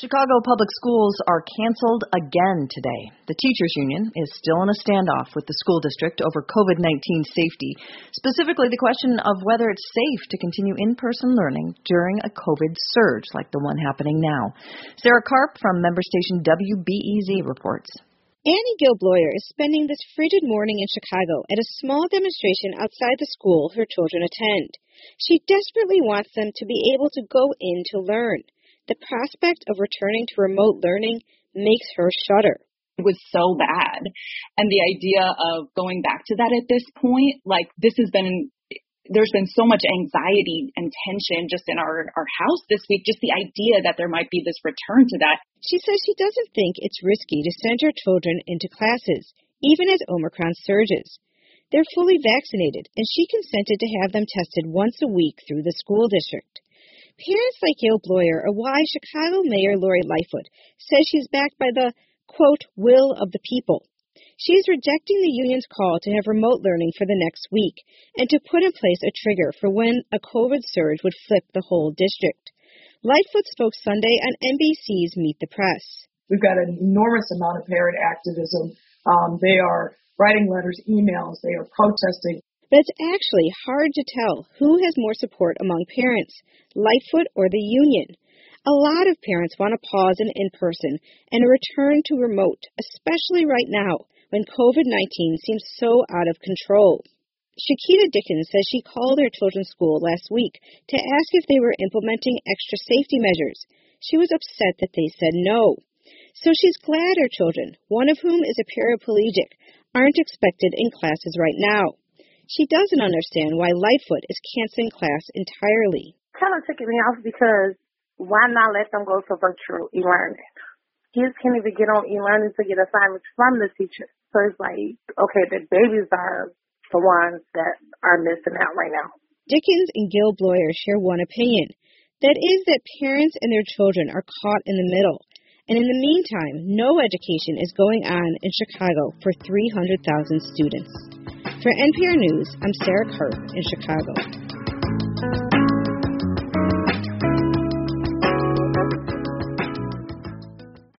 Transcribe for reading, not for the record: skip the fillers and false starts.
Chicago Public Schools are canceled again today. The teachers' union is still in a standoff with the school district over COVID-19 safety, specifically the question of whether it's safe to continue in-person learning during a COVID surge like the one happening now. Sarah Karp from member station WBEZ reports. Annie Gilbloyer is spending this frigid morning in Chicago at a small demonstration outside the school her children attend. She desperately wants them to be able to go in to learn. The prospect of returning to remote learning makes her shudder. It was so bad. And the idea of going back to that at this point, there's been so much anxiety and tension just in our house this week, just the idea that there might be this return to that. She says she doesn't think it's risky to send her children into classes, even as Omicron surges. They're fully vaccinated, and she consented to have them tested once a week through the school district. Parents like Gail Bloyer are why Chicago Mayor Lori Lightfoot says she's backed by the, quote, will of the people. She is rejecting the union's call to have remote learning for the next week and to put in place a trigger for when a COVID surge would flip the whole district. Lightfoot spoke Sunday on NBC's Meet the Press. We've got an enormous amount of parent activism. They are writing letters, emails, they are protesting. But it's actually hard to tell who has more support among parents, Lightfoot or the union. A lot of parents want to pause in-person and a return to remote, especially right now when COVID-19 seems so out of control. Shakita Dickens says she called her children's school last week to ask if they were implementing extra safety measures. She was upset that they said no. So she's glad her children, one of whom is a paraplegic, aren't expected in classes right now. She doesn't understand why Lightfoot is canceling class entirely. Kind of ticking me off because why not let them go to virtual e-learning? Kids can't even get on e-learning to get assignments from the teacher. So it's like, okay, the babies are the ones that are missing out right now. Dickens and Gil Bloyer share one opinion. That is that parents and their children are caught in the middle. And in the meantime, no education is going on in Chicago for 300,000 students. For NPR News, I'm Sarah Karp in Chicago.